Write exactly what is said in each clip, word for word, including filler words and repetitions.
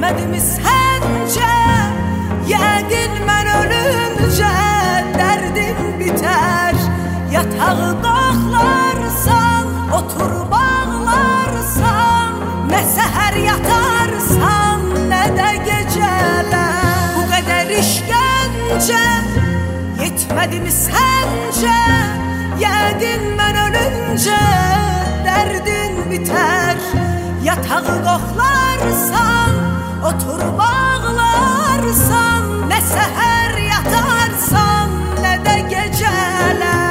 Yetmedimi sence? Yəqin mən ölüncə dərdim bitər. Yatağı dağlarsan, oturub ağlarsan, nə səhər yatarsan, nə də gecələr. Bu qədər işgəncə yetmedimi sence? Yəqin mən ölüncə dərdin bitər. Yatağı qoxlarsan, oturub ağlarsan, nə səhər yatarsan, nə də gecələr.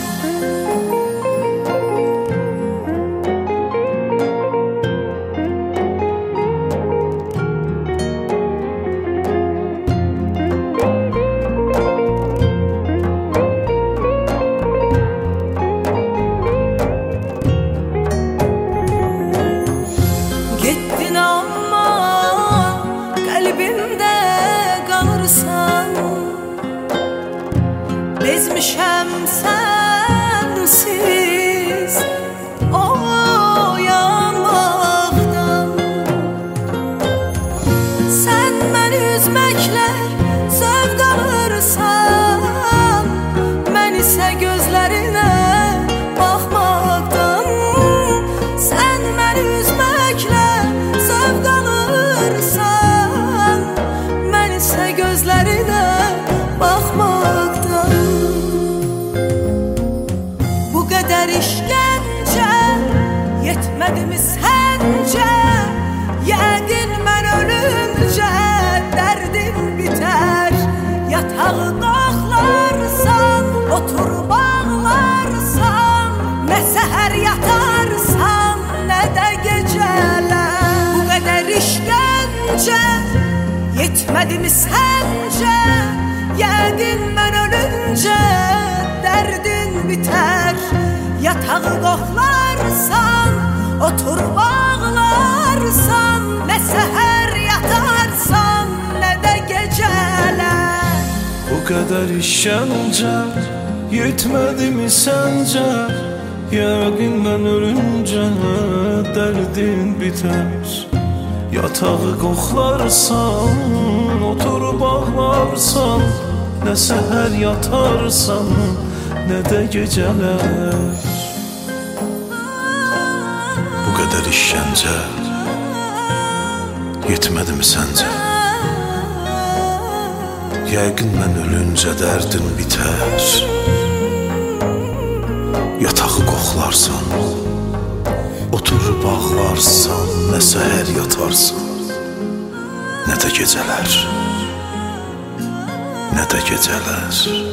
Getdin amma qəlbimdə qalırsan. Bezmişəm sənsiz oyanmaqdan. Sən məni üzməklə zövq alırsan, mən isə gözlərinə baxmaqdan. Sən məni üzməklə zövq alırsan, mən isə gözlərinə baxmaqdan. Bu qədər işgəncə yetmedimi səncə? Yəqin mən ölüncə dərdim bitər. Yatağı dağlarsan, oturub ağlarsan, nə səhər yatarsan, nə də gecələr. Bu qədər işgəncə yetmedimi səncə? Yəqin mən ölüncə dərdin bitər. Yatağı qoxlarsan, oturub ağlarsan, nə səhər yatarsan, nə də gecələr. Bu qədər işgəncə yetmedimi səncə? Yəqin mən ölüncə dərdin bitər. Yatağı qoxlarsan, oturub ağlarsan, nə səhər yatarsan, nə də gecələr. Bu qədər işgəncə yetmedimi səncə? Yəqin mən ölüncə dərdin bitər. Yatağı qoxlarsan, oturub ağlarsan, nə səhər yatarsan, nə də gecələr, nə də gecələr.